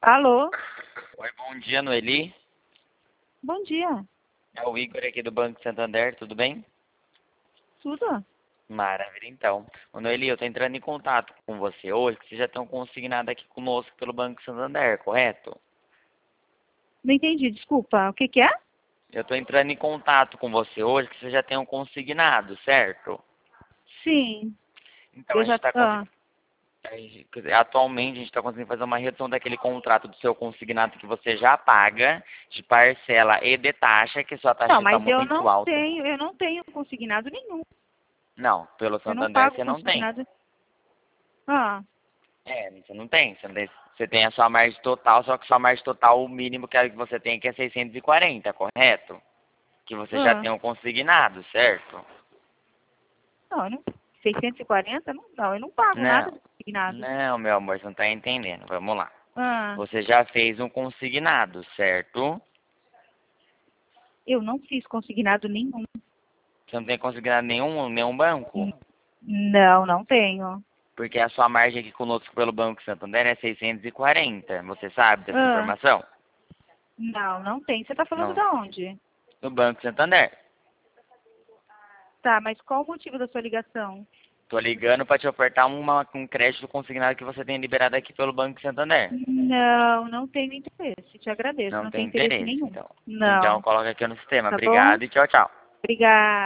Alô? Oi, bom dia, Noeli. Bom dia. É o Igor aqui do Banco Santander, tudo bem? Tudo? Maravilha, então. Ô, Noeli, eu tô entrando em contato com você hoje, que você já tem um consignado aqui conosco pelo Banco Santander, correto? Não entendi, desculpa. O que que é? Eu tô entrando em contato com você hoje, que você já tem um consignado, certo? Sim. Então, Eu a gente já. está Ah, conseguindo. Atualmente, a gente está conseguindo fazer uma redução daquele contrato do seu consignado que você já paga, de parcela e de taxa, que sua taxa não, está mas muito alta. eu não tenho consignado nenhum. Não, pelo Eu não Santander pago você não tem. consignado. Ah, É, você não tem. Você tem a sua margem total, só que sua margem total, o mínimo que você tem aqui é 640, correto? Que você já ah. tem um consignado, certo? Não, eu não. 640? Não, eu não pago nada Não, de consignado. não, meu amor, você não tá entendendo. Vamos lá. Ah, Você já fez um consignado, certo? eu não fiz consignado nenhum. Você não tem consignado nenhum banco? Não, não tenho. Porque a sua margem aqui conosco pelo Banco Santander é 640. Você sabe dessa Ah, informação? não, não tem. Você está falando Não. da onde? No Banco Santander. Tá, mas qual o motivo da sua ligação? Tô ligando para te ofertar um crédito consignado que você tem liberado aqui pelo Banco Santander. Não, não tenho interesse. Te agradeço, Não não tem tenho interesse interesse, nenhum. então. Então Não, coloca aqui no sistema. tá bom? Obrigado e tchau, tchau. Obrigada.